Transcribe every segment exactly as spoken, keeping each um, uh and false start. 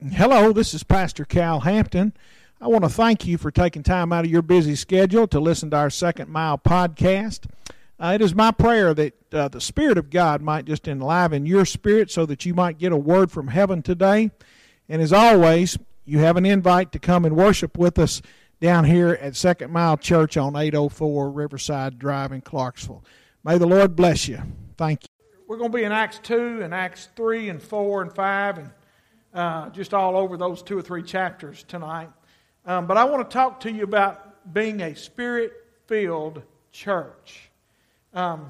Hello, this is Pastor Cal Hampton. I want to thank you for taking time out of your busy schedule to listen to our Second Mile podcast. Uh, it is my prayer that uh, the Spirit of God might just enliven your spirit so that you might get a word from heaven today. And as always, you have an invite to come and worship with us down here at Second Mile Church on eight oh four Riverside Drive in Clarksville. May the Lord bless you. Thank you. We're going to be in Acts two and Acts three and four and five and Uh, just all over those two or three chapters tonight. Um, but I want to talk to you about being a Spirit-filled church. Um,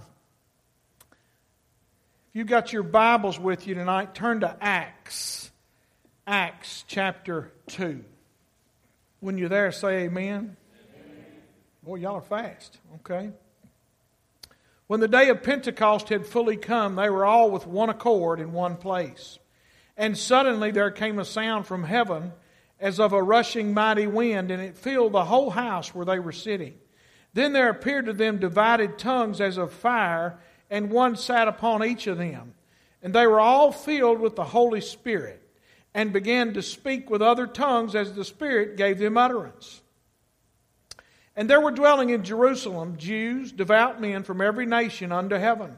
if you've got your Bibles with you tonight, turn to Acts. Acts chapter two. When you're there, say amen. Amen. Boy, y'all are fast. Okay. When the day of Pentecost had fully come, they were all with one accord in one place. And suddenly there came a sound from heaven as of a rushing mighty wind, and it filled the whole house where they were sitting. Then there appeared to them divided tongues as of fire, and one sat upon each of them. And they were all filled with the Holy Spirit, and began to speak with other tongues as the Spirit gave them utterance. And there were dwelling in Jerusalem Jews, devout men from every nation under heaven.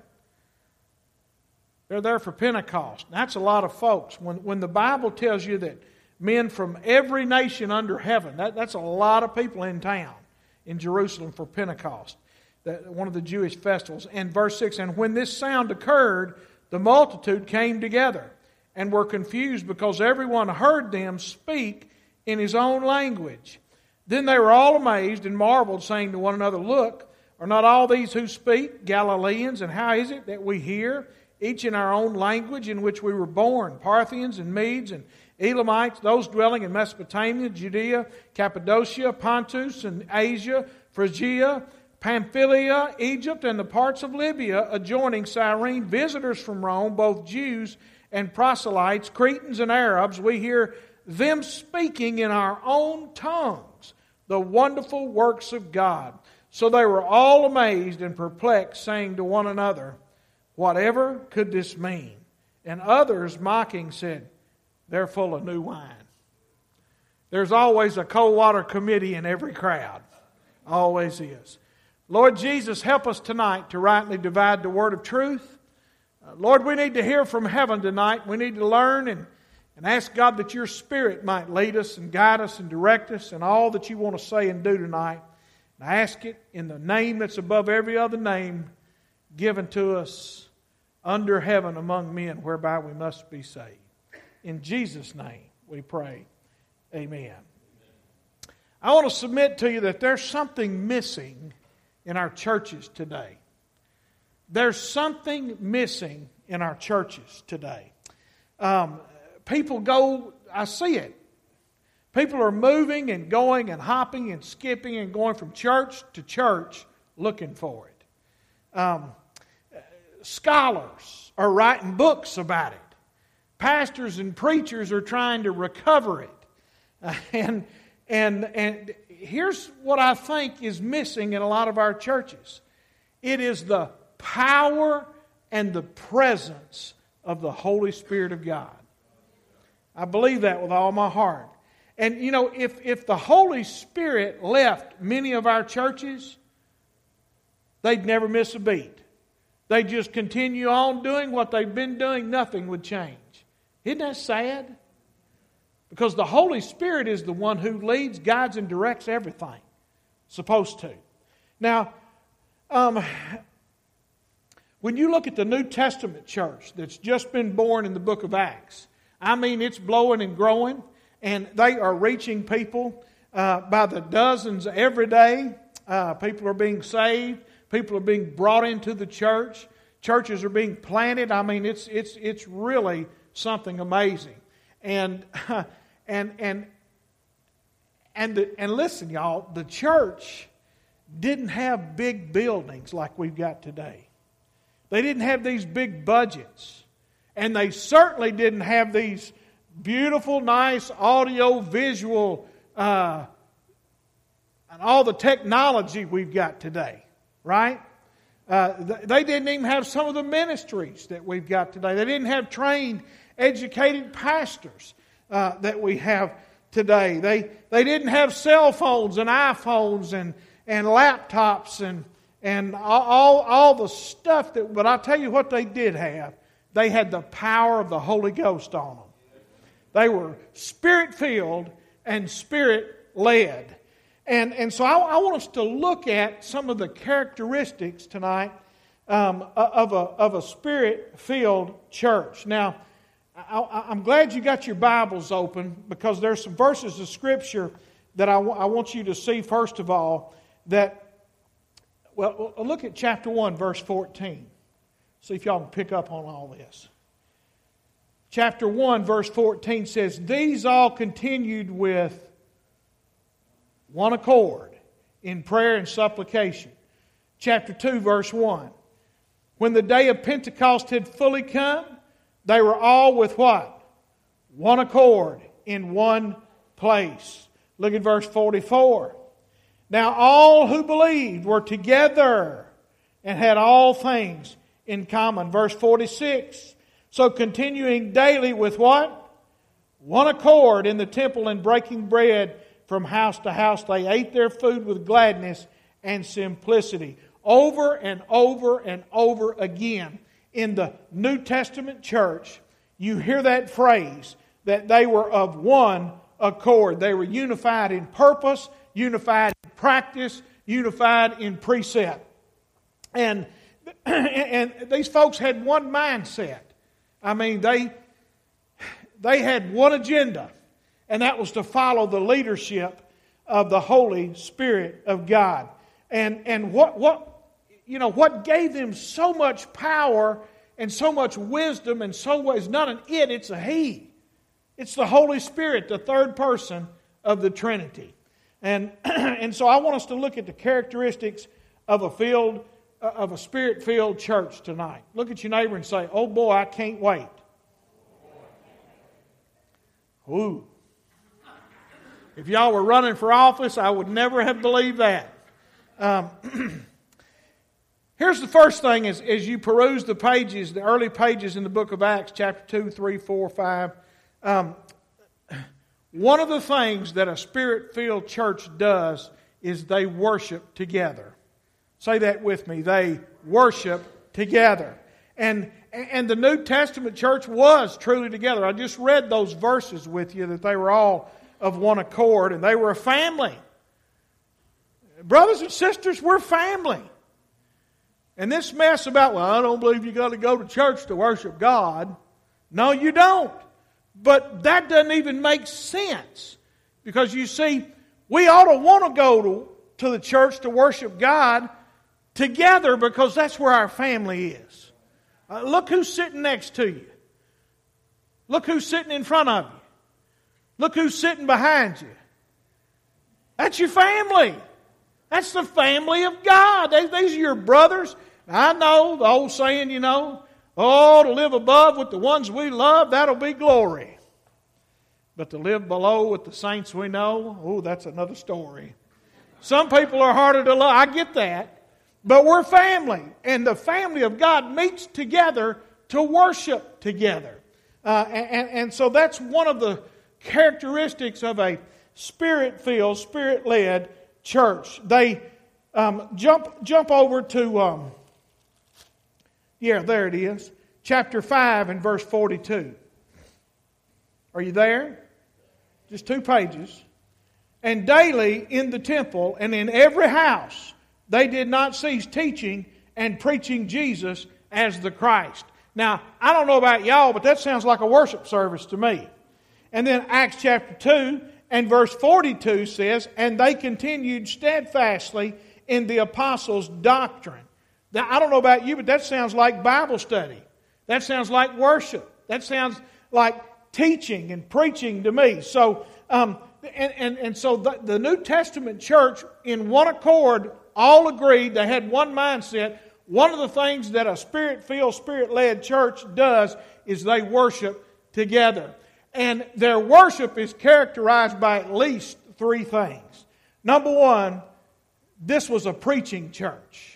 They're there for Pentecost. That's a lot of folks. When, when the Bible tells you that men from every nation under heaven, that, that's a lot of people in town in Jerusalem for Pentecost, that, one of the Jewish festivals. And verse six, and when this sound occurred, the multitude came together and were confused because everyone heard them speak in his own language. Then they were all amazed and marveled, saying to one another, Look, are not all these who speak Galileans? And how is it that we hear each in our own language in which we were born, Parthians and Medes and Elamites, those dwelling in Mesopotamia, Judea, Cappadocia, Pontus and Asia, Phrygia, Pamphylia, Egypt, and the parts of Libya adjoining Cyrene, visitors from Rome, both Jews and proselytes, Cretans and Arabs, we hear them speaking in our own tongues the wonderful works of God. So they were all amazed and perplexed, saying to one another, Whatever could this mean? And others, mocking, said, They're full of new wine. There's always a cold water committee in every crowd. Always is. Lord Jesus, help us tonight to rightly divide the word of truth. Uh, Lord, we need to hear from heaven tonight. We need to learn and, and ask God that your Spirit might lead us and guide us and direct us in all that you want to say and do tonight. And I ask it in the name that's above every other name given to us under heaven among men, whereby we must be saved. In Jesus' name we pray. Amen. I want to submit to you that there's something missing in our churches today. There's something missing in our churches today. Um, people go, I see it. People are moving and going and hopping and skipping and going from church to church looking for it. Um, Scholars are writing books about it. Pastors and preachers are trying to recover it. Uh, and, and, and here's what I think is missing in a lot of our churches. It is the power and the presence of the Holy Spirit of God. I believe that with all my heart. And you know, if, if the Holy Spirit left many of our churches, they'd never miss a beat. They just continue on doing what they've been doing. Nothing would change. Isn't that sad? Because the Holy Spirit is the one who leads, guides, and directs everything. Supposed to. Now, um, when you look at the New Testament church that's just been born in the book of Acts, I mean, it's blowing and growing, and they are reaching people uh, by the dozens every day. Uh, people are being saved. People are being brought into the church. Churches are being planted. I mean, it's it's it's really something amazing. And and and and the, and listen, y'all, the church didn't have big buildings like we've got today. They didn't have these big budgets, and they certainly didn't have these beautiful, nice audio, visual, uh, and all the technology we've got today. Right? Uh, they didn't even have some of the ministries that we've got today. They didn't have trained, educated pastors. uh, that we have today. They they didn't have cell phones and iPhones and, and laptops and and all, all the stuff that. But I'll tell you what they did have. They had the power of the Holy Ghost on them. They were Spirit-filled and Spirit-led. And, and so I, I want us to look at some of the characteristics tonight um, of a, of a Spirit-filled church. Now, I, I'm glad you got your Bibles open, because there's some verses of Scripture that I, w- I want you to see, first of all, that, well, look at chapter one, verse fourteen. See if y'all can pick up on all this. Chapter one, verse fourteen says, "These all continued with one accord in prayer and supplication." Chapter two, verse one. "When the day of Pentecost had fully come, they were all with what? One accord in one place." Look at verse forty-four. "Now all who believed were together and had all things in common." Verse forty-six. "So continuing daily with what? One accord in the temple and breaking bread from house to house, they ate their food with gladness and simplicity." Over and over and over again in the New Testament church, you hear that phrase, that they were of one accord. They were unified in purpose, unified in practice, unified in precept. And, and these folks had one mindset. I mean, they, they had one agenda, and that was to follow the leadership of the Holy Spirit of God. And, and what, what, you know, what gave them so much power and so much wisdom and so much, it's not an it, it's a he. It's the Holy Spirit, the third person of the Trinity. And, and so I want us to look at the characteristics of a filled, of a Spirit-filled church tonight. Look at your neighbor and say, "Oh boy, I can't wait." Ooh. If y'all were running for office, I would never have believed that. Um, here's the first thing as, as you peruse the pages, the early pages in the book of Acts, chapter two, three, four, five. Um, one of the things that a Spirit-filled church does is they worship together. Say that with me. They worship together. And, and the New Testament church was truly together. I just read those verses with you that they were all of one accord and they were a family. Brothers and sisters, we're family. And this mess about, well, I don't believe you got to go to church to worship God. No, you don't. But that doesn't even make sense. Because you see, we ought to want to go to, to the church to worship God together, because that's where our family is. Uh, look who's sitting next to you. Look who's sitting in front of you. Look who's sitting behind you. That's your family. That's the family of God. They, these are your brothers. I know the old saying, you know, oh, to live above with the ones we love, that'll be glory. But to live below with the saints we know, oh, that's another story. Some people are harder to love. I get that. But we're family. And the family of God meets together to worship together. Uh, and, and so that's one of the characteristics of a Spirit-filled, Spirit-led church. They um, jump jump over to, um, yeah, there it is. Chapter five and verse forty-two. Are you there? Just two pages. "And daily in the temple and in every house they did not cease teaching and preaching Jesus as the Christ." Now, I don't know about y'all, but that sounds like a worship service to me. And then Acts chapter two and verse forty-two says, "And they continued steadfastly in the apostles' doctrine." Now, I don't know about you, but that sounds like Bible study. That sounds like worship. That sounds like teaching and preaching to me. So, um, and, and, and so the, the New Testament church, in one accord, all agreed. They had one mindset. One of the things that a Spirit-filled, Spirit-led church does is they worship together. And their worship is characterized by at least three things. Number one, this was a preaching church.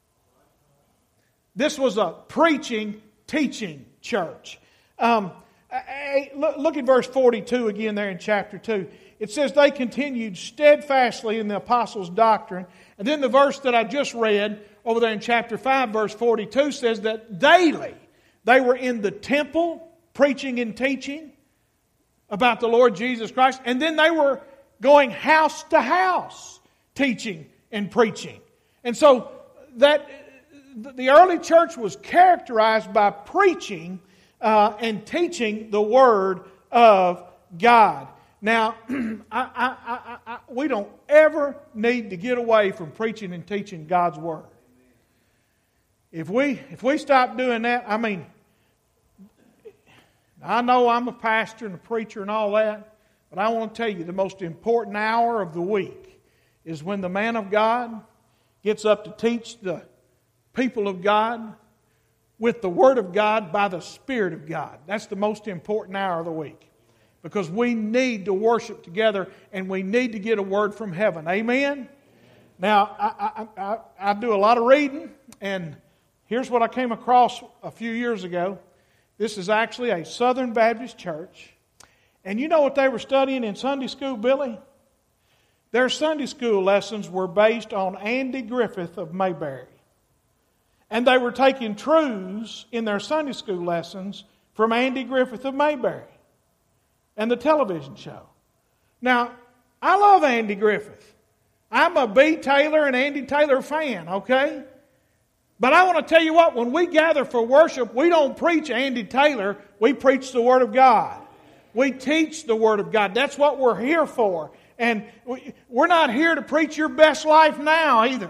This was a preaching, teaching church. Um, look at verse forty-two again there in chapter two. It says they continued steadfastly in the apostles' doctrine. And then the verse that I just read over there in chapter five, verse forty-two says that daily they were in the temple preaching and teaching about the Lord Jesus Christ. And then they were going house to house teaching and preaching. And so that the early church was characterized by preaching uh, and teaching the Word of God. Now, I, I, I, I, we don't ever need to get away from preaching and teaching God's Word. If we if we stop doing that, I mean, I know I'm a pastor and a preacher and all that, but I want to tell you the most important hour of the week is when the man of God gets up to teach the people of God with the Word of God by the Spirit of God. That's the most important hour of the week. Because we need to worship together and we need to get a word from heaven. Amen? Now, I, I, I, I do a lot of reading, and here's what I came across a few years ago. This is actually a Southern Baptist church. And you know what they were studying in Sunday school, Billy? Their Sunday school lessons were based on Andy Griffith of Mayberry. And they were taking truths in their Sunday school lessons from Andy Griffith of Mayberry and the television show. Now, I love Andy Griffith. I'm a B. Taylor and Andy Taylor fan, okay? But I want to tell you what, when we gather for worship, we don't preach Andy Taylor, we preach the Word of God. We teach the Word of God. That's what we're here for. And we're not here to preach your best life now either.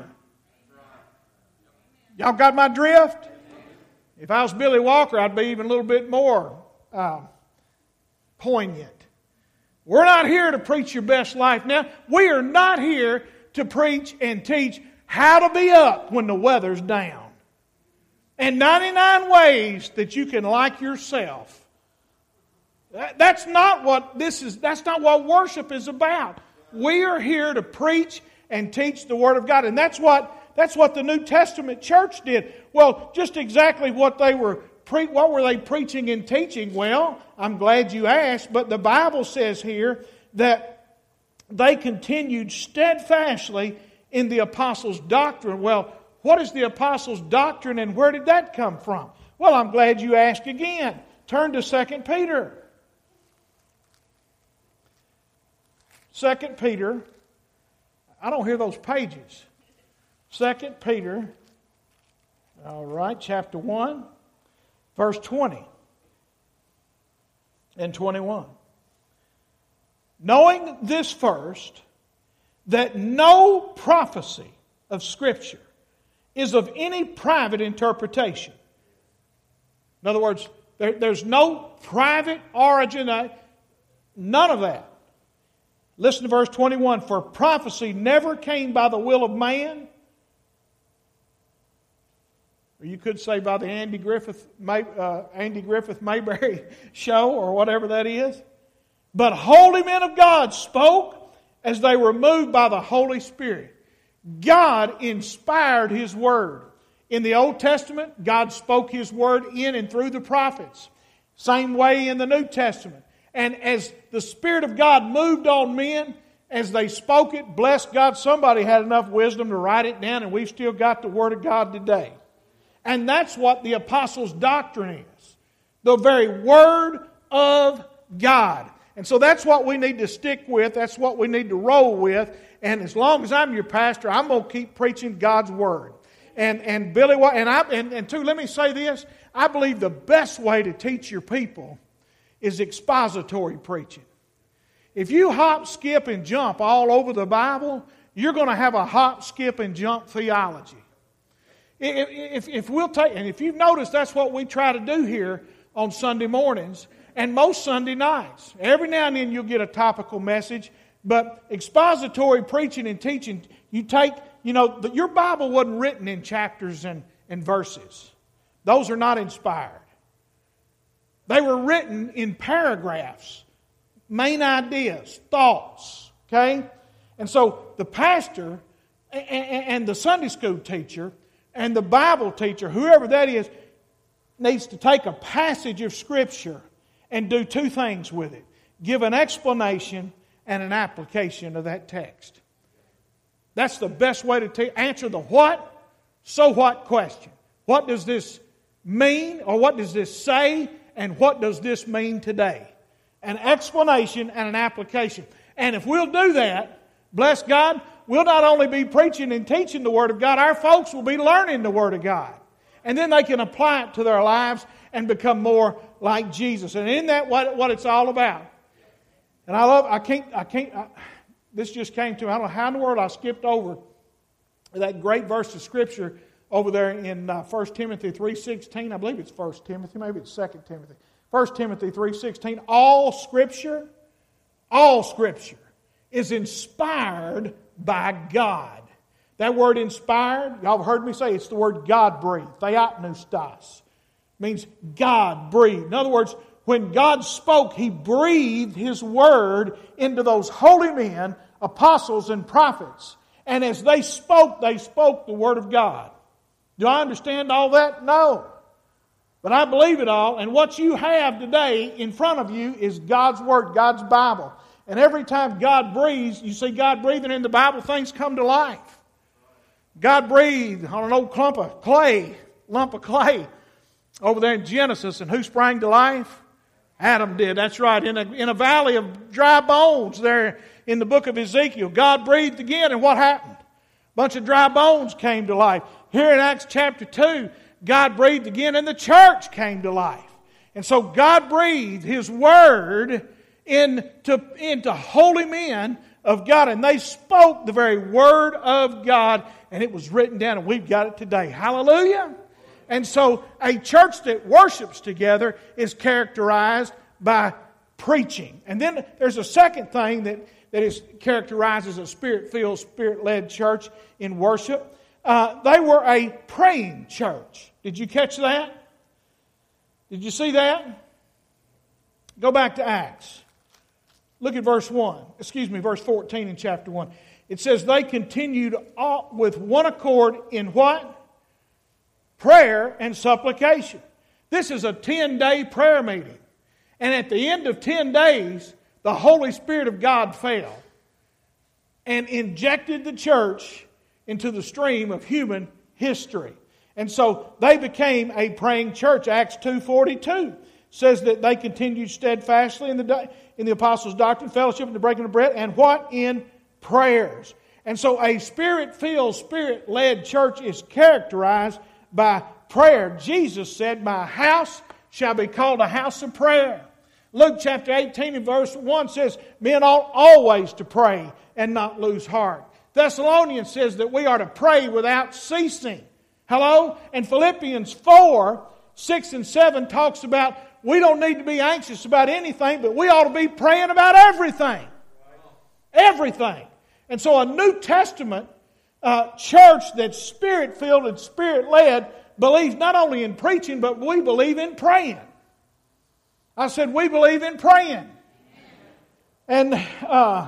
Y'all got my drift? If I was Billy Walker, I'd be even a little bit more uh, poignant. We're not here to preach your best life now. We are not here to preach and teach how to be up when the weather's down. And ninety-nine ways that you can like yourself. That, that's not what this is. That's not what worship is about. We are here to preach and teach the Word of God. And that's what that's what the New Testament church did. Well, just exactly what they were Pre- what were they preaching and teaching? Well, I'm glad you asked, but the Bible says here that they continued steadfastly in the apostles' doctrine. Well, what is the apostles' doctrine and where did that come from? Well, I'm glad you asked again. Turn to Second Peter. Second Peter. I don't hear those pages. Second Peter. All right, chapter one. Verse twenty and twenty-one. Knowing this first, that no prophecy of Scripture is of any private interpretation. In other words, there, there's no private origin, none of that. Listen to verse twenty-one. For prophecy never came by the will of man, or you could say by the Andy Griffith, uh, Andy Griffith Mayberry show or whatever that is. But holy men of God spoke as they were moved by the Holy Spirit. God inspired His Word. In the Old Testament, God spoke His Word in and through the prophets. Same way in the New Testament. And as the Spirit of God moved on men, as they spoke it, bless God, somebody had enough wisdom to write it down, and we've still got the Word of God today. And that's what the apostles' doctrine is. The very Word of God. And so that's what we need to stick with. That's what we need to roll with. And as long as I'm your pastor, I'm going to keep preaching God's Word. And and Billy, and I and, and two, let me say this. I believe the best way to teach your people is expository preaching. If you hop, skip, and jump all over the Bible, you're going to have a hop, skip, and jump theology. If, if, if we'll take, and if you've noticed, that's what we try to do here on Sunday mornings and most Sunday nights. Every now and then you'll get a topical message, but expository preaching and teaching, you take, you know, the, your Bible wasn't written in chapters and, and verses. Those are not inspired. They were written in paragraphs, main ideas, thoughts, okay? And so the pastor and, and the Sunday school teacher and the Bible teacher, whoever that is, needs to take a passage of Scripture and do two things with it. Give an explanation and an application of that text. That's the best way to t- answer the what, so what question. What does this mean, or what does this say, and what does this mean today? An explanation and an application. And if we'll do that, bless God, we'll not only be preaching and teaching the Word of God, our folks will be learning the Word of God. And then they can apply it to their lives and become more like Jesus. And isn't that what, what it's all about? And I love, I can't, I can't, I, this just came to me. I don't know how in the world I skipped over that great verse of Scripture over there in uh, First Timothy three sixteen. I believe it's First Timothy, maybe it's Second Timothy. First Timothy three sixteen. All Scripture, all Scripture is inspired by God. That word inspired, y'all have heard me say, it's the word God-breathed. Theopneustos. Means God-breathed. In other words, when God spoke, He breathed His Word into those holy men, apostles and prophets. And as they spoke, they spoke the Word of God. Do I understand all that? No. But I believe it all. And what you have today in front of you is God's Word, God's Bible. And every time God breathes, you see God breathing in the Bible, things come to life. God breathed on an old clump of clay, lump of clay over there in Genesis. And who sprang to life? Adam did, that's right. In a, in a valley of dry bones there in the book of Ezekiel, God breathed again, and what happened? A bunch of dry bones came to life. Here in Acts chapter two, God breathed again, and the church came to life. And so God breathed His Word into, into holy men of God, and they spoke the very Word of God, and it was written down, and we've got it today. Hallelujah! And so a church that worships together is characterized by preaching. And then there's a second thing that, that is characterized as a Spirit-filled, Spirit-led church in worship. Uh, they were a praying church. Did you catch that? Did you see that? Go back to Acts. Look at verse one. Excuse me, verse fourteen in chapter one. It says, they continued all with one accord in what? Prayer and supplication. This is a ten-day prayer meeting. And at the end of ten days, the Holy Spirit of God fell and injected the church into the stream of human history. And so they became a praying church. Acts two forty-two says that they continued steadfastly in the, in the apostles' doctrine, fellowship, and the breaking of bread, and what? In prayers. And so a Spirit-filled, Spirit-led church is characterized by prayer. Jesus said, my house shall be called a house of prayer. Luke chapter eighteen and verse one says, men ought always to pray and not lose heart. Thessalonians says that we are to pray without ceasing. Hello? And Philippians four, six and seven talks about we don't need to be anxious about anything, but we ought to be praying about everything. Everything. And so a New Testament uh, church that's Spirit-filled and Spirit-led believes not only in preaching, but we believe in praying. I said we believe in praying. And uh,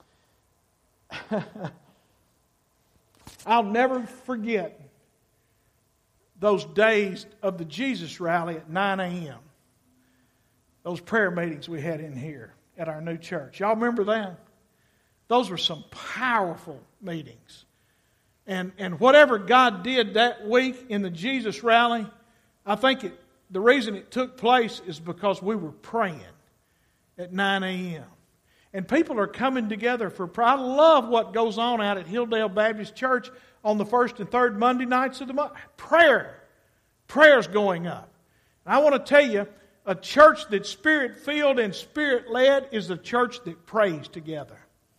I'll never forget those days of the Jesus rally at nine a.m. Those prayer meetings we had in here at our new church. Y'all remember that? Those were some powerful meetings. And, and whatever God did that week in the Jesus rally, I think it, the reason it took place is because we were praying at nine a.m. And people are coming together for prayer. I love what goes on out at Hilldale Baptist Church on the first and third Monday nights of the month. Prayer. Prayer's going up. And I want to tell you, a church that's Spirit-filled and Spirit-led is a church that prays together.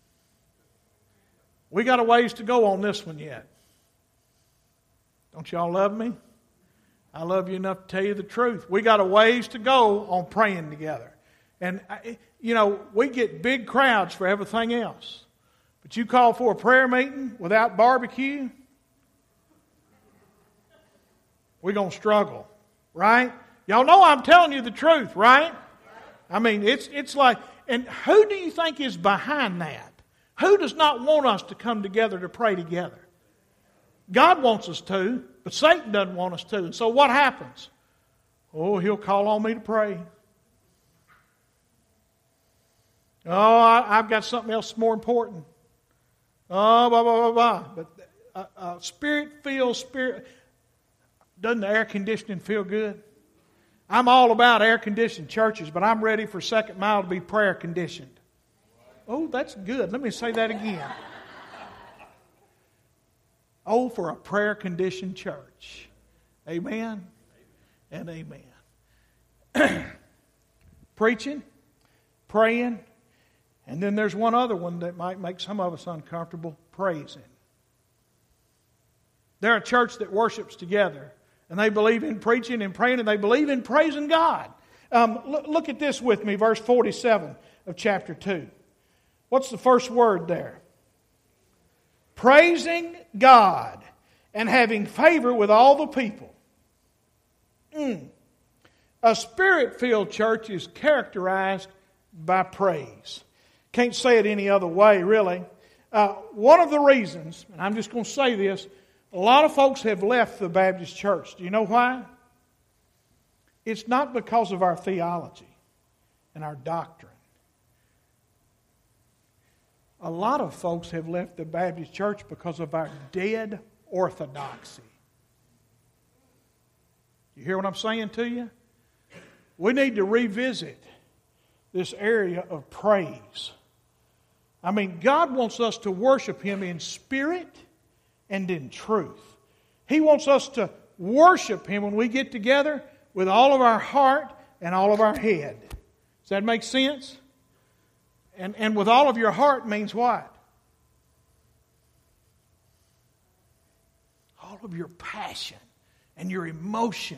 We got a ways to go on this one yet. Don't y'all love me? I love you enough to tell you the truth. We got a ways to go on praying together. And, you know, we get big crowds for everything else. But you call for a prayer meeting without barbecue, we're going to struggle, right? Y'all know I'm telling you the truth, right? I mean, it's it's like, and who do you think is behind that? Who does not want us to come together to pray together? God wants us to, but Satan doesn't want us to. And so what happens? Oh, he'll call on me to pray. Oh, I, I've got something else more important. Oh, blah, blah, blah, blah. But uh, uh, spirit-filled, spirit... Doesn't the air conditioning feel good? I'm all about air-conditioned churches, but I'm ready for Second Mile to be prayer-conditioned. Oh, that's good. Let me say that again. Oh, for a prayer-conditioned church. Amen and amen. Preaching, praying, and then there's one other one that might make some of us uncomfortable, praising. They're a church that worships together, and they believe in preaching and praying, and they believe in praising God. Um, look, look at this with me, verse forty-seven of chapter two. What's the first word there? Praising God and having favor with all the people. Mm. A spirit-filled church is characterized by praise. Can't say it any other way, really. Uh, one of the reasons, and I'm just going to say this, a lot of folks have left the Baptist church. Do you know why? It's not because of our theology and our doctrine. A lot of folks have left the Baptist church because of our dead orthodoxy. You hear what I'm saying to you? We need to revisit this area of praise. I mean, God wants us to worship Him in spirit and in truth. He wants us to worship Him when we get together with all of our heart and all of our head. Does that make sense? And, and with all of your heart means what? All of your passion and your emotion.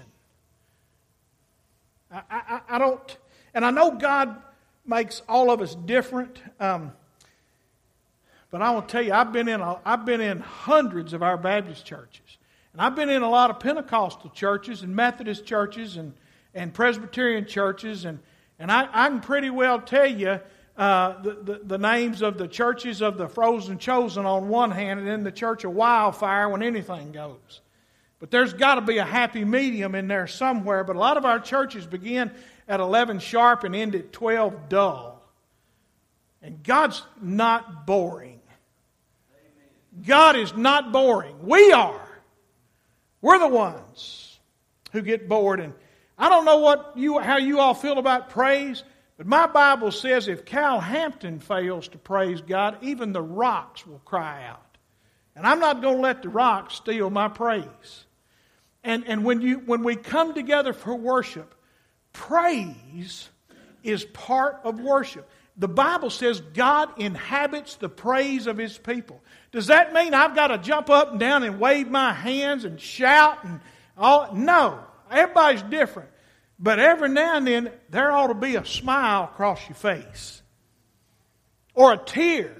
I, I, I don't, and I know God makes all of us different. Um, but I will tell you, I've been in a, I've been in hundreds of our Baptist churches, and I've been in a lot of Pentecostal churches and Methodist churches and, and Presbyterian churches, and and I, I can pretty well tell you uh, the, the the names of the churches of the Frozen Chosen on one hand, and then the Church of Wildfire when anything goes. But there's got to be a happy medium in there somewhere. But a lot of our churches begin at eleven sharp and end at twelve dull. And God's not boring. God is not boring. We are. We're the ones who get bored. And I don't know what you, how you all feel about praise, but my Bible says if Cal Hampton fails to praise God, even the rocks will cry out. And I'm not going to let the rocks steal my praise. And, and when you when we come together for worship, praise is part of worship. The Bible says God inhabits the praise of His people. Does that mean I've got to jump up and down and wave my hands and shout and all? No. Everybody's different. But every now and then, there ought to be a smile across your face. Or a tear.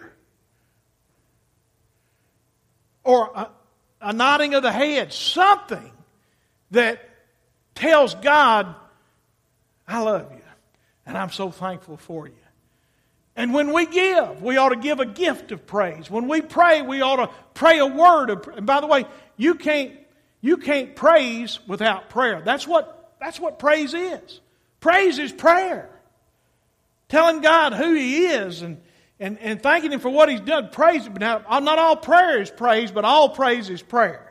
Or a, a nodding of the head. Something that tells God, I love you. And I'm so thankful for you. And when we give, we ought to give a gift of praise. When we pray, we ought to pray a word of praise. And by the way, you can't you can't praise without prayer. That's what that's what praise is. Praise is prayer. Telling God who He is and, and, and thanking Him for what He's done. Praise. Now, not all prayer is praise, but all praise is prayer.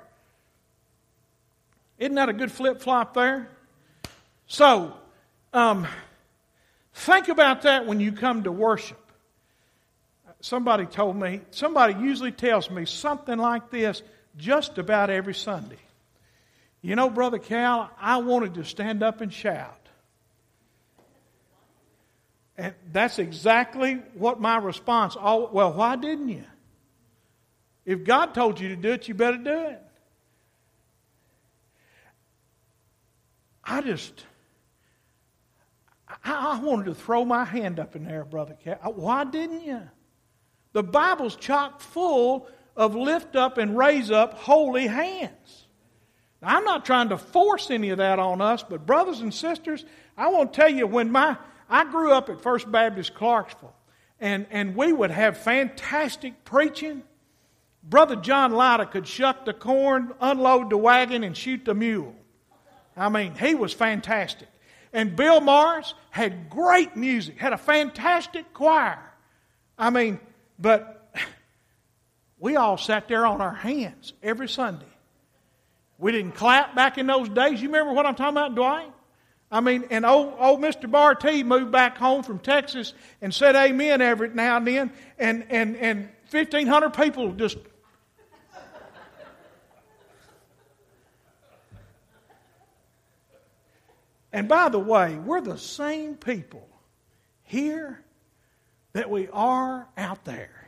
Isn't that a good flip-flop there? So, um, think about that when you come to worship. Somebody told me, somebody usually tells me something like this just about every Sunday. You know, Brother Cal, I wanted to stand up and shout. And that's exactly what my response, oh, well, why didn't you? If God told you to do it, you better do it. I just... I wanted to throw my hand up in there, Brother Cal. Why didn't you? The Bible's chock full of lift up and raise up holy hands. Now, I'm not trying to force any of that on us, but brothers and sisters, I want to tell you, when my I grew up at First Baptist Clarksville, and, and we would have fantastic preaching. Brother John Lyda could shuck the corn, unload the wagon, and shoot the mule. I mean, he was fantastic. And Bill Morris had great music, had a fantastic choir. I mean, but we all sat there on our hands every Sunday. We didn't clap back in those days. You remember what I'm talking about, Dwight? I mean, and old, old Mister Bartee moved back home from Texas and said amen every now and then, and, and, and fifteen hundred people just... And by the way, we're the same people here that we are out there.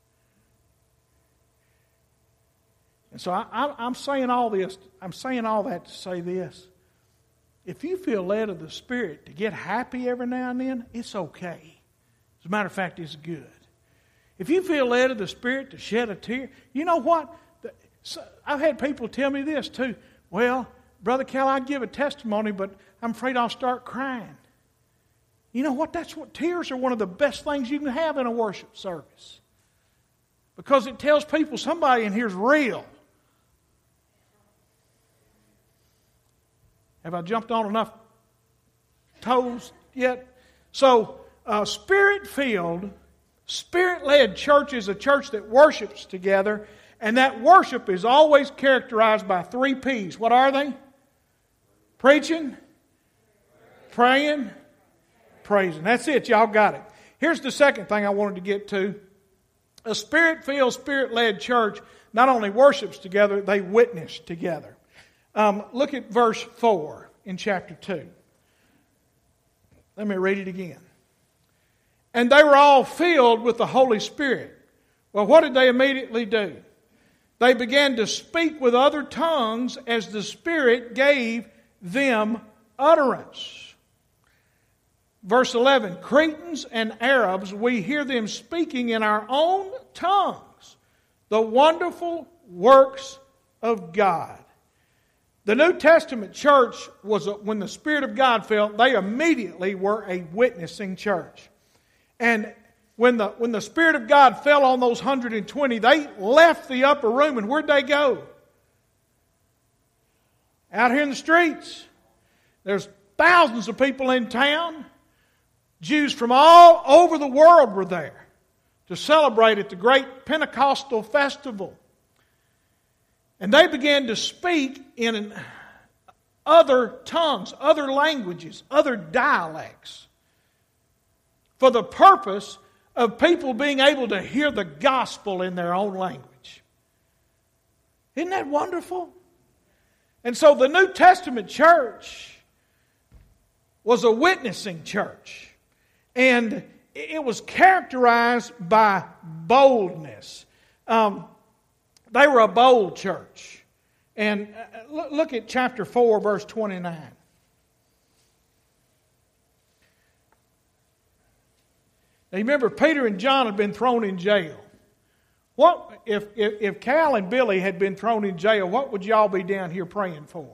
And so I, I, I'm saying all this, I'm saying all that to say this. If you feel led of the Spirit to get happy every now and then, it's okay. As a matter of fact, it's good. If you feel led of the Spirit to shed a tear, you know what? I've had people tell me this too. Well, Brother Cal, I'd give a testimony, but I'm afraid I'll start crying. You know what? That's what tears are one of the best things you can have in a worship service. Because it tells people somebody in here is real. Have I jumped on enough toes yet? So, uh, Spirit-filled, Spirit-led church is a church that worships together, and that worship is always characterized by three P's. What are they? Preaching, praying, praising. That's it. Y'all got it. Here's the second thing I wanted to get to. A Spirit-filled, Spirit-led church not only worships together, they witness together. Um, look at verse four in chapter two. Let me read it again. And they were all filled with the Holy Spirit. Well, what did they immediately do? They began to speak with other tongues as the Spirit gave them utterance. Verse eleven, Cretans and Arabs, we hear them speaking in our own tongues the wonderful works of God. The New Testament church was, a, when the Spirit of God fell, they immediately were a witnessing church. And when the, when the Spirit of God fell on those one hundred twenty, they left the upper room, and where'd they go? Out here in the streets. There's thousands of people in town. Jews from all over the world were there to celebrate at the great Pentecostal festival. And they began to speak in other tongues, other languages, other dialects, for the purpose of people being able to hear the gospel in their own language. Isn't that wonderful? And so the New Testament church was a witnessing church. And it was characterized by boldness. Um, they were a bold church. And look at chapter four, verse twenty-nine. Now, you remember Peter and John had been thrown in jail. What if, if, if Cal and Billy had been thrown in jail, what would y'all be down here praying for?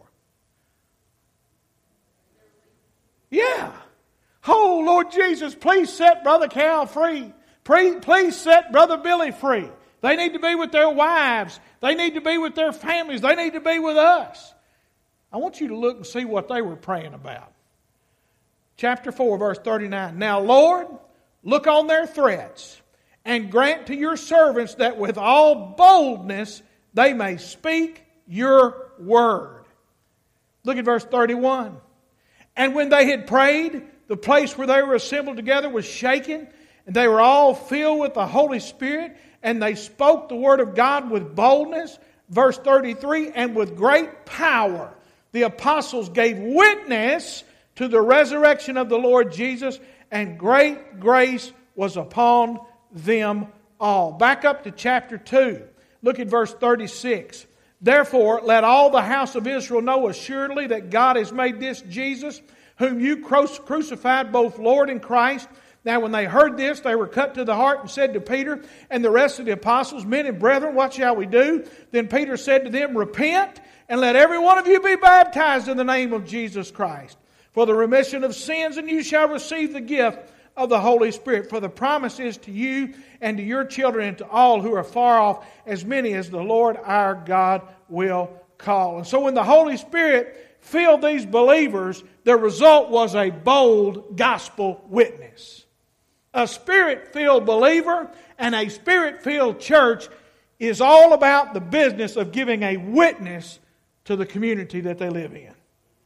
Yeah. Oh, Lord Jesus, please set Brother Cal free. Please set Brother Billy free. They need to be with their wives. They need to be with their families. They need to be with us. I want you to look and see what they were praying about. Chapter four, verse thirty-nine. Now, Lord, look on their threats and grant to your servants that with all boldness they may speak your word. Look at verse thirty-one. And when they had prayed, the place where they were assembled together was shaken, and they were all filled with the Holy Spirit, and they spoke the word of God with boldness. Verse thirty-three, and with great power the apostles gave witness to the resurrection of the Lord Jesus, and great grace was upon them all. Back up to chapter two. Look at verse thirty-six. Therefore, let all the house of Israel know assuredly that God has made this Jesus, whom you crucified, both Lord and Christ. Now when they heard this, they were cut to the heart and said to Peter and the rest of the apostles, Men and brethren, what shall we do? Then Peter said to them, Repent, and let every one of you be baptized in the name of Jesus Christ, for the remission of sins, and you shall receive the gift of the Holy Spirit. For the promise is to you and to your children and to all who are far off, as many as the Lord our God will call. And so when the Holy Spirit filled these believers, the result was a bold gospel witness. A Spirit-filled believer and a Spirit-filled church is all about the business of giving a witness to the community that they live in.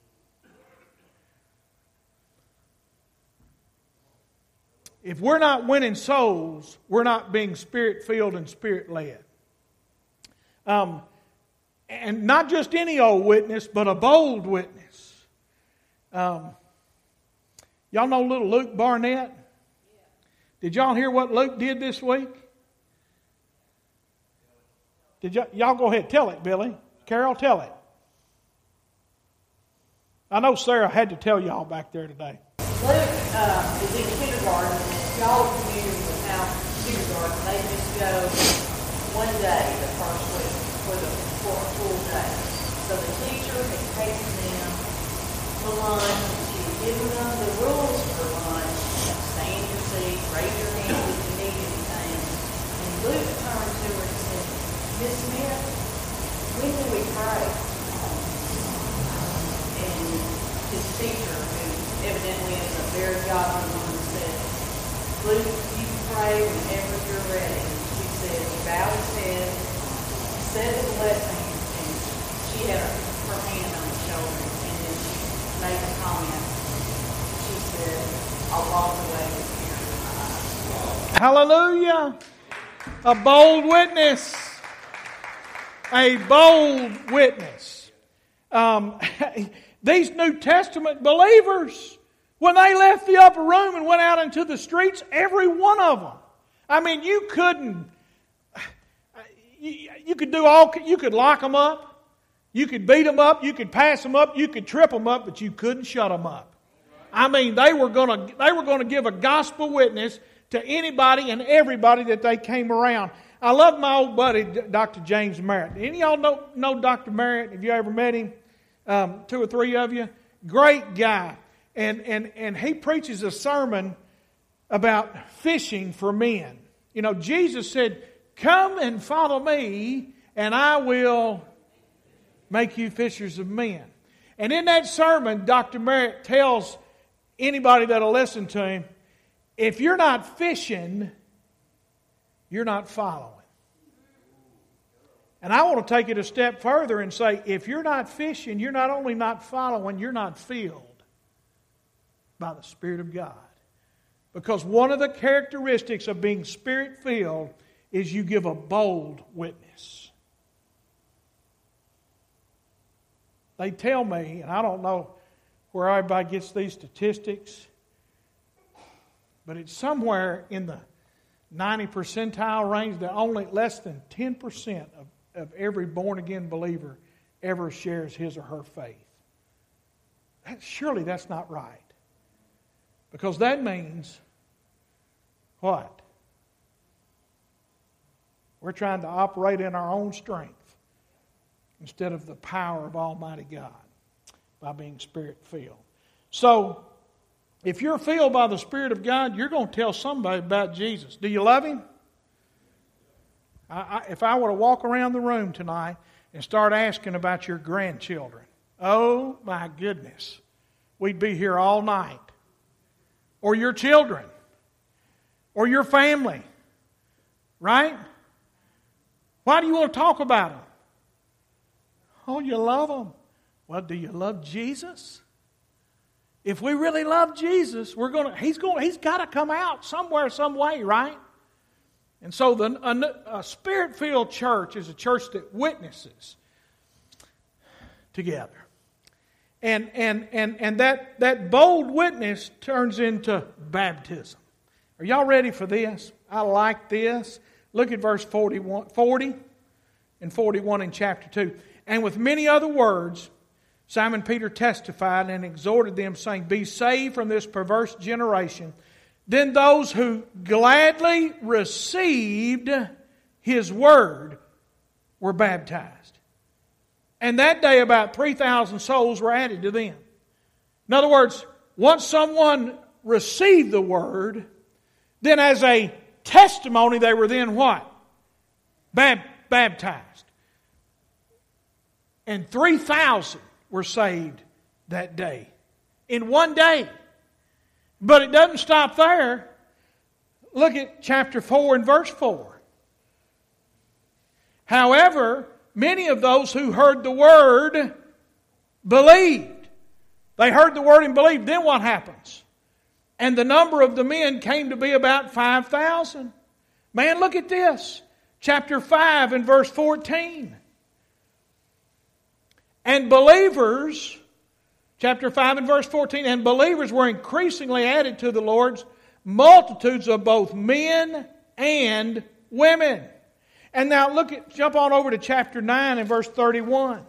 If we're not winning souls, we're not being Spirit-filled and Spirit-led. Um, and not just any old witness, but a bold witness. Um, y'all know little Luke Barnett? Did y'all hear what Luke did this week? Did y'all, y'all go ahead, tell it, Billy. Carol, tell it. I know Sarah had to tell y'all back there today. Luke uh, is in kindergarten, and if y'all are familiar with how kindergarten, they just go one day the first week for the for a full day. So the teacher had taken them to lunch, and she had given them the rules for lunch. Stay in your seat, raise your hand if you need anything. And Luke turned to her and said, Miss Smith, when do we pray? And his teacher, who evidently is a very godly woman, said, Luke, you pray whenever you're ready. She said, he bowed his head, said his blessing, and she had her, her hand on his shoulder, and then she made a comment. She said, I'll walk away with tears in my eyes. Hallelujah! A bold witness. A bold witness. Um, these New Testament believers, when they left the upper room and went out into the streets, every one of them. I mean, you couldn't, you, you could do all, you could lock them up, you could beat them up, you could pass them up, you could trip them up, but you couldn't shut them up. I mean, they were going to, they were going to give a gospel witness to anybody and everybody that they came around. I love my old buddy, Doctor James Merritt. Any of y'all know, know Doctor Merritt? Have you ever met him? Um, two or three of you? Great guy. And, and, and he preaches a sermon about fishing for men. You know, Jesus said, come and follow me, and I will make you fishers of men. And in that sermon, Doctor Merritt tells anybody that'll listen to him, if you're not fishing, you're not following. And I want to take it a step further and say, if you're not fishing, you're not only not following, you're not filled by the Spirit of God. Because one of the characteristics of being Spirit-filled is you give a bold witness. They tell me, and I don't know where everybody gets these statistics, but it's somewhere in the ninety percentile range that only less than ten percent of, of every born-again believer ever shares his or her faith. That, surely that's not right. Because that means what? We're trying to operate in our own strength instead of the power of Almighty God by being Spirit-filled. So, if you're filled by the Spirit of God, you're going to tell somebody about Jesus. Do you love Him? I, I, if I were to walk around the room tonight and start asking about your grandchildren, oh my goodness, we'd be here all night. Or your children. Or your family. Right? Why do you want to talk about them? Oh, you love them. Well, do you love Jesus? If we really love Jesus, we're going to, he's going, he's got to come out somewhere, some way, right? And so the, a, a Spirit-filled church is a church that witnesses together. And, and, and, and that, that bold witness turns into baptism. Are y'all ready for this? I like this. Look at verse forty-one, forty and forty-one in chapter two. And with many other words, Simon Peter testified and exhorted them, saying, be saved from this perverse generation. Then those who gladly received His word were baptized. And that day about three thousand souls were added to them. In other words, once someone received the word, then as a testimony they were then what? Bab- baptized. And three thousand were saved that day. In one day. But it doesn't stop there. Look at chapter four and verse four. However, many of those who heard the word believed. They heard the word and believed. Then what happens? And the number of the men came to be about five thousand. Man, look at this. Chapter five and verse fourteen. And believers, chapter five and verse fourteen, and believers were increasingly added to the Lord's multitudes of both men and women. And now look at, jump on over to chapter nine and verse thirty-one.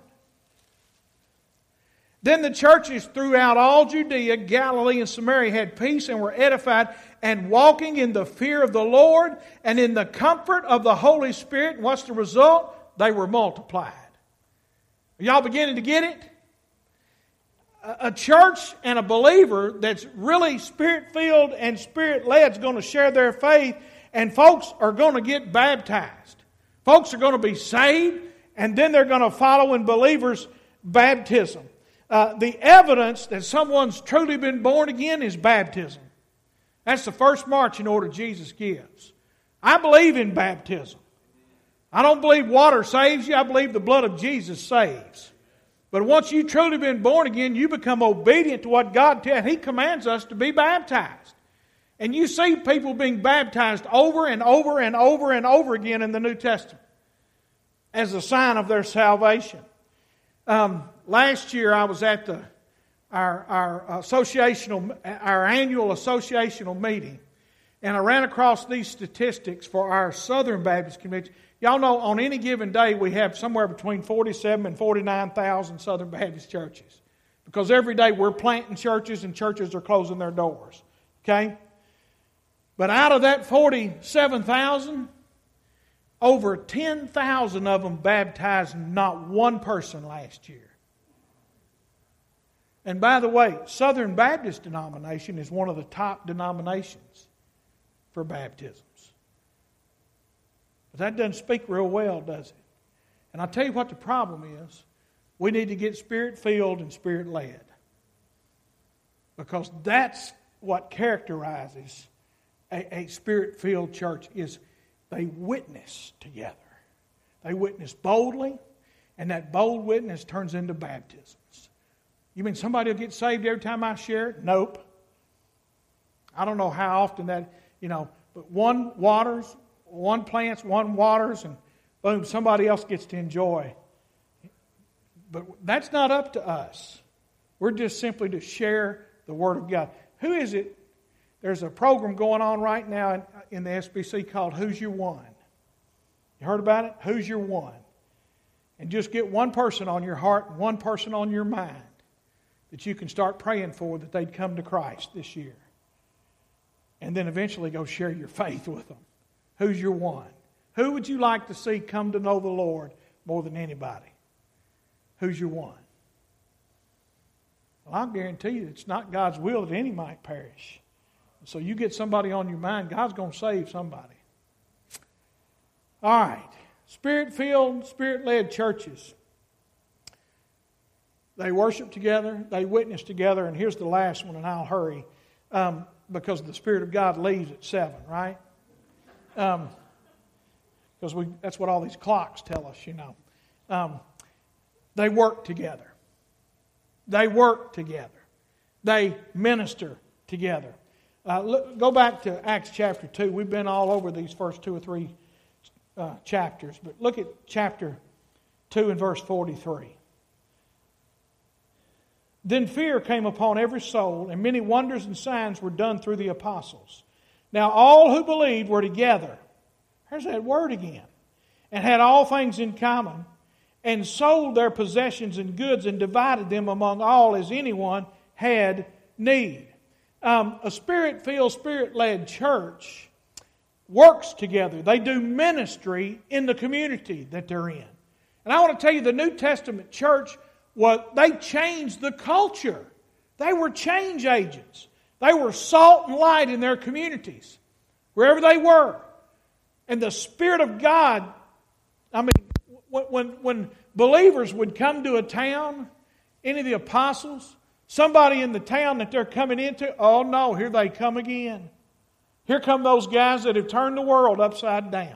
Then the churches throughout all Judea, Galilee, and Samaria had peace and were edified, and walking in the fear of the Lord and in the comfort of the Holy Spirit. And what's the result? They were multiplied. Are y'all beginning to get it? A church and a believer that's really Spirit-filled and Spirit-led is going to share their faith, and folks are going to get baptized. Folks are going to be saved, and then they're going to follow in believers' baptism. Uh, the evidence that someone's truly been born again is baptism. That's the first marching order Jesus gives. I believe in baptism. I don't believe water saves you. I believe the blood of Jesus saves. But once you've truly been born again, you become obedient to what God tells. He commands us to be baptized. And you see people being baptized over and over and over and over again in the New Testament as a sign of their salvation. Um, last year I was at the our our associational our annual associational meeting, and I ran across these statistics for our Southern Baptist Convention. Y'all know on any given day we have somewhere between forty-seven and forty-nine thousand Southern Baptist churches, because every day we're planting churches and churches are closing their doors. Okay, but out of that forty-seven thousand, over ten thousand of them baptized not one person last year. And by the way, Southern Baptist denomination is one of the top denominations for baptisms. But that doesn't speak real well, does it? And I'll tell you what the problem is. We need to get Spirit-filled and Spirit-led. Because that's what characterizes a, a Spirit-filled church, is they witness together. They witness boldly, and that bold witness turns into baptisms. You mean somebody will get saved every time I share it? Nope. I don't know how often that, you know, but one waters, one plants, one waters, and boom, somebody else gets to enjoy. But that's not up to us. We're just simply to share the Word of God. Who is it? There's a program going on right now in, in the S B C called Who's Your One? You heard about it? Who's Your One? And just get one person on your heart and one person on your mind that you can start praying for, that they'd come to Christ this year. And then eventually go share your faith with them. Who's your one? Who would you like to see come to know the Lord more than anybody? Who's your one? Well, I'll guarantee you it's not God's will that any might perish. So you get somebody on your mind, God's going to save somebody. All right. Spirit-filled, Spirit-led churches. They worship together, they witness together, and here's the last one, and I'll hurry, um, because the Spirit of God leaves at seven, right? Um, because we that's what all these clocks tell us, you know. Um, they work together. They work together. They minister together. Uh, look, go back to Acts chapter two. We've been all over these first two or three uh, chapters, but look at chapter two and verse forty-three. Then fear came upon every soul, and many wonders and signs were done through the apostles. Now all who believed were together. There's that word again. And had all things in common, and sold their possessions and goods, and divided them among all as anyone had need. Um, a Spirit-filled, Spirit-led church works together. They do ministry in the community that they're in. And I want to tell you, the New Testament church, well, they changed the culture. They were change agents. They were salt and light in their communities, wherever they were. And the Spirit of God, I mean, when, when believers would come to a town, any of the apostles Somebody in the town that they're coming into, oh no, here they come again. Here come those guys that have turned the world upside down.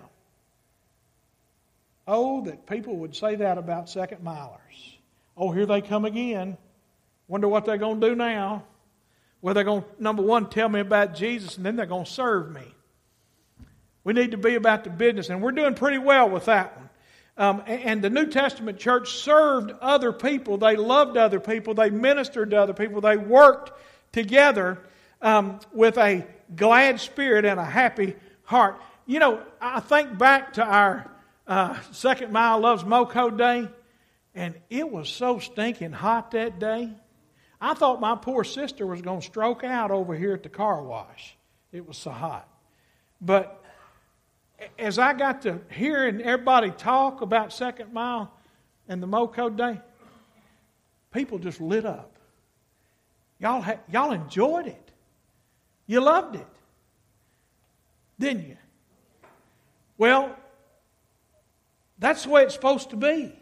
Oh, that people would say that about second milers. Oh, here they come again. Wonder what they're going to do now. Well, they're going to, number one, tell me about Jesus, and then they're going to serve me. We need to be about the business, and we're doing pretty well with that one. Um, and the New Testament church served other people. They loved other people. They ministered to other people. They worked together um, with a glad spirit and a happy heart. You know, I think back to our uh, Second Mile Loves Moco Day, and it was so stinking hot that day. I thought my poor sister was going to stroke out over here at the car wash. It was so hot. But as I got to hearing everybody talk about Second Mile and the Moco Day, people just lit up. Y'all ha- y'all enjoyed it. You loved it, didn't you? Well, that's the way it's supposed to be.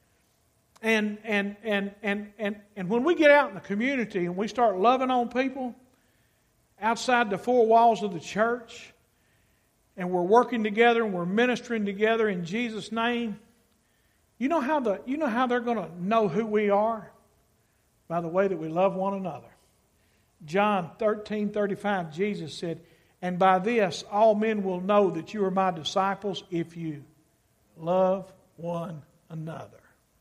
And and and and and and when we get out in the community and we start loving on people outside the four walls of the church, and we're working together and we're ministering together in Jesus' name, you know how the you know how they're going to know who we are? By the way that we love one another. John thirteen thirty-five, Jesus said, "And by this all men will know that you are my disciples if you love one another."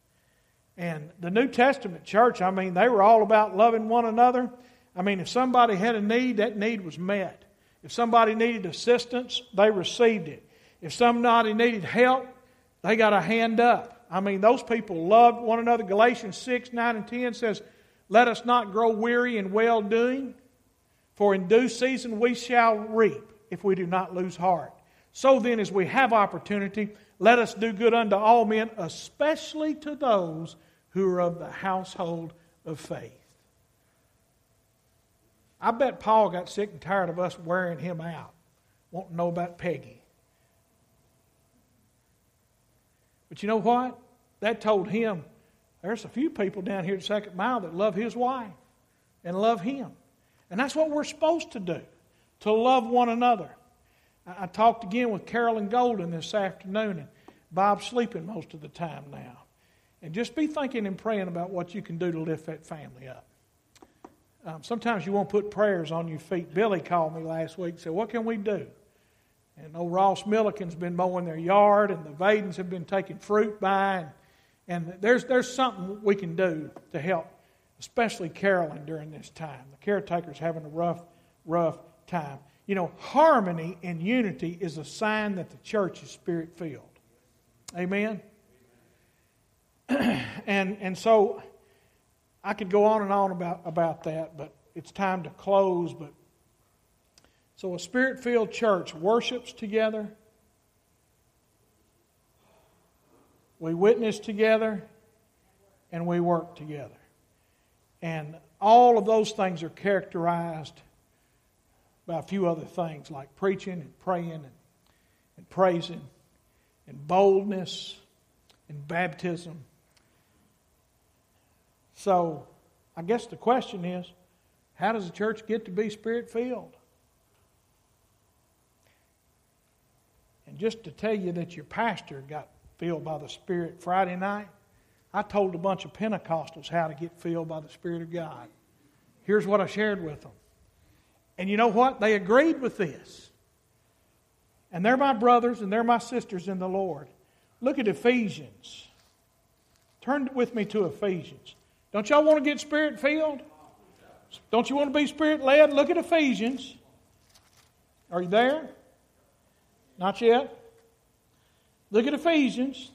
And the New Testament church, I mean, they were all about loving one another. I mean, if somebody had a need, that need was met. If somebody needed assistance, they received it. If somebody needed help, they got a hand up. I mean, those people loved one another. Galatians six, nine, and ten says, "Let us not grow weary in well-doing, for in due season we shall reap if we do not lose heart. So then, as we have opportunity, let us do good unto all men, especially to those who are of the household of faith." I bet Paul got sick and tired of us wearing him out, wanting to know about Peggy. But you know what? That told him, there's a few people down here at Second Mile that love his wife and love him. And that's what we're supposed to do, to love one another. I, I talked again with Carolyn Golden this afternoon, and Bob's sleeping most of the time now. And just be thinking and praying about what you can do to lift that family up. Um, sometimes you won't put prayers on your feet. Billy called me last week and said, "What can we do?" And old Ross Milliken's been mowing their yard, and the Vadens have been taking fruit by, and, and there's there's something we can do to help, especially Carolyn during this time. The caretaker's having a rough, rough time. You know, harmony and unity is a sign that the church is Spirit-filled. Amen? and and so I could go on and on about, about that, but it's time to close. But so a Spirit-filled church worships together. We witness together. And we work together. And all of those things are characterized by a few other things like preaching and praying and, and praising and boldness and baptism. So, I guess the question is, how does the church get to be Spirit-filled? And just to tell you that your pastor got filled by the Spirit Friday night, I told a bunch of Pentecostals how to get filled by the Spirit of God. Here's what I shared with them. And you know what? They agreed with this. And they're my brothers and they're my sisters in the Lord. Look at Ephesians. Turn with me to Ephesians. Don't y'all want to get Spirit-filled? Don't you want to be Spirit-led? Look at Ephesians. Are you there? Not yet. Look at Ephesians.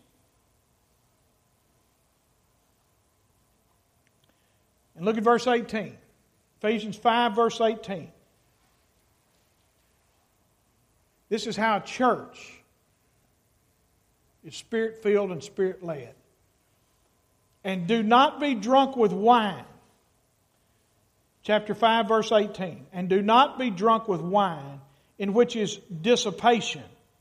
And look at verse eighteen. Ephesians five, verse eighteen. This is how a church is Spirit-filled and Spirit-led. And do not be drunk with wine. Chapter five, verse eighteen. And do not be drunk with wine, in which is dissipation,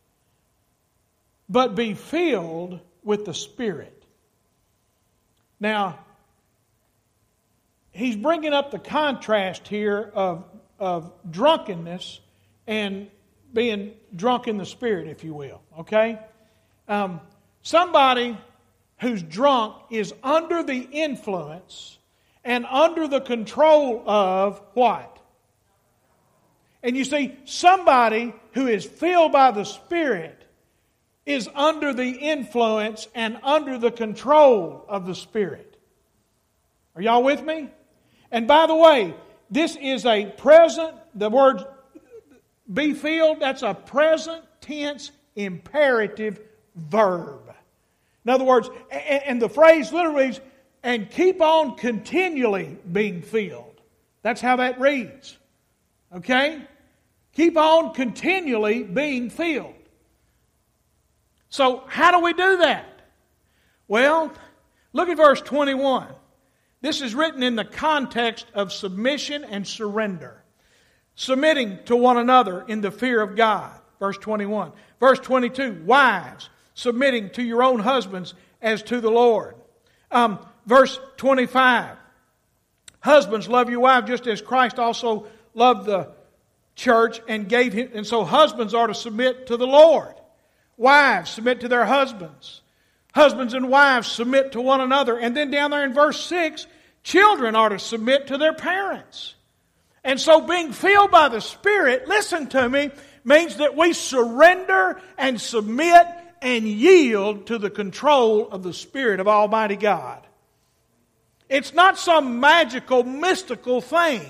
but be filled with the Spirit. Now, he's bringing up the contrast here of, of drunkenness and being drunk in the Spirit, if you will. Okay? Um, somebody who's drunk is under the influence and under the control of what? And you see, somebody who is filled by the Spirit is under the influence and under the control of the Spirit. Are y'all with me? And by the way, this is a present, the word be filled, that's a present tense imperative verb. In other words, and the phrase literally is, and keep on continually being filled. That's how that reads. Okay? Keep on continually being filled. So, how do we do that? Well, look at verse twenty-one. This is written in the context of submission and surrender. Submitting to one another in the fear of God. Verse twenty-one. Verse twenty-two. Wives, submitting to your own husbands as to the Lord. Um, verse twenty-five. Husbands, love your wife just as Christ also loved the church and gave him. And so husbands are to submit to the Lord. Wives submit to their husbands. Husbands and wives submit to one another. And then down there in verse six, children are to submit to their parents. And so being filled by the Spirit, listen to me, means that we surrender and submit and yield to the control of the Spirit of Almighty God. It's not some magical, mystical thing.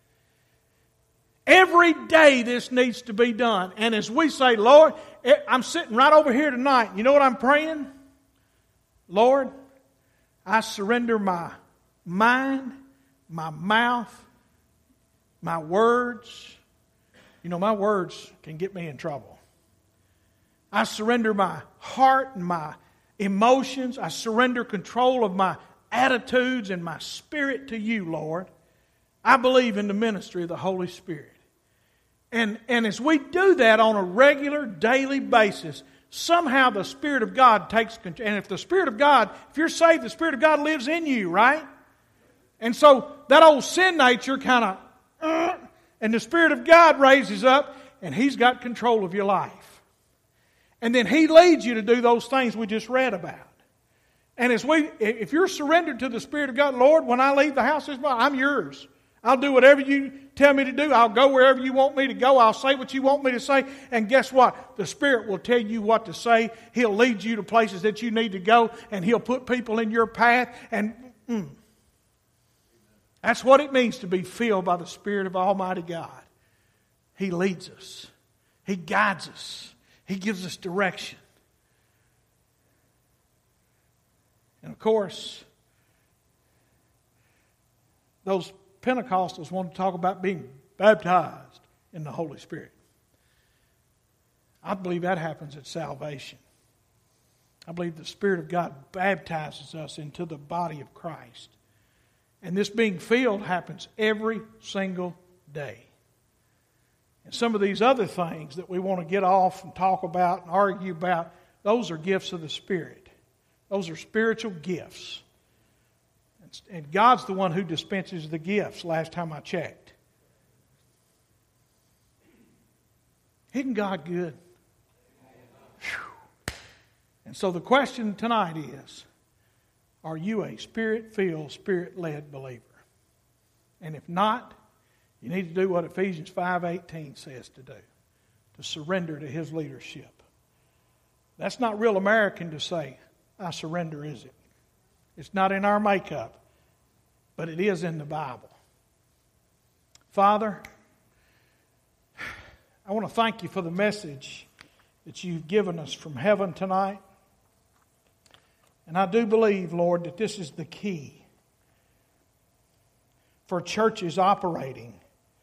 Every day this needs to be done. And as we say, Lord, I'm sitting right over here tonight. You know what I'm praying? Lord, I surrender my mind, my mouth, my words. You know, my words can get me in trouble. I surrender my heart and my emotions. I surrender control of my attitudes and my spirit to you, Lord. I believe in the ministry of the Holy Spirit. And, and as we do that on a regular, daily basis, somehow the Spirit of God takes control. And if the Spirit of God, if you're saved, the Spirit of God lives in you, right? And so that old sin nature kind of, uh, and the Spirit of God raises up, and He's got control of your life. And then He leads you to do those things we just read about. And as we, if you're surrendered to the Spirit of God, Lord, when I leave the house this morning, I'm yours. I'll do whatever you tell me to do. I'll go wherever you want me to go. I'll say what you want me to say. And guess what? The Spirit will tell you what to say. He'll lead you to places that you need to go. And He'll put people in your path. And mm, that's what it means to be filled by the Spirit of Almighty God. He leads us. He guides us. He gives us direction. And of course, those Pentecostals want to talk about being baptized in the Holy Spirit. I believe that happens at salvation. I believe the Spirit of God baptizes us into the body of Christ. And this being filled happens every single day. And some of these other things that we want to get off and talk about and argue about, those are gifts of the Spirit. Those are spiritual gifts. And God's the one who dispenses the gifts, last time I checked. Isn't God good? Whew. And so the question tonight is, are you a Spirit-filled, Spirit-led believer? And if not, you need to do what Ephesians five eighteen says to do, to surrender to His leadership. That's not real American to say, I surrender, is it? It's not in our makeup. But it is in the Bible. Father, I want to thank you for the message that you've given us from heaven tonight. And I do believe, Lord, that this is the key for churches operating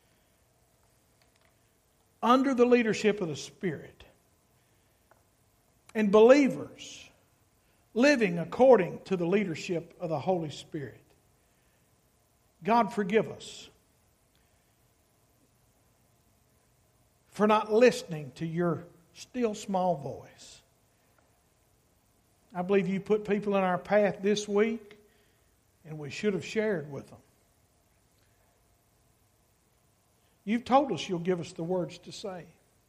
under the leadership of the Spirit and believers living according to the leadership of the Holy Spirit. God, forgive us for not listening to your still small voice. I believe you put people in our path this week, and we should have shared with them. You've told us you'll give us the words to say.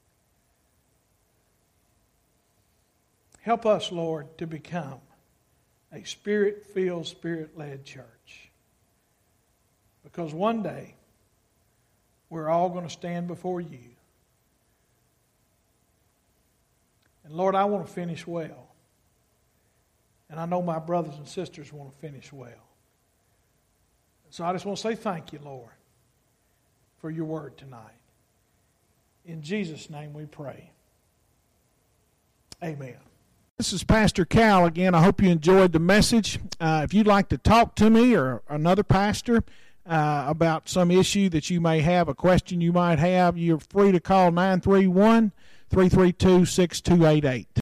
Help us, Lord, to become a Spirit-filled, Spirit-led church. Because one day, we're all going to stand before you. And Lord, I want to finish well. And I know my brothers and sisters want to finish well. So I just want to say thank you, Lord, for your word tonight. In Jesus' name we pray. Amen. This is Pastor Cal again. I hope you enjoyed the message. Uh, if you'd like to talk to me or another pastor uh, about some issue that you may have, a question you might have, you're free to call nine three one, three three two, six two eight eight.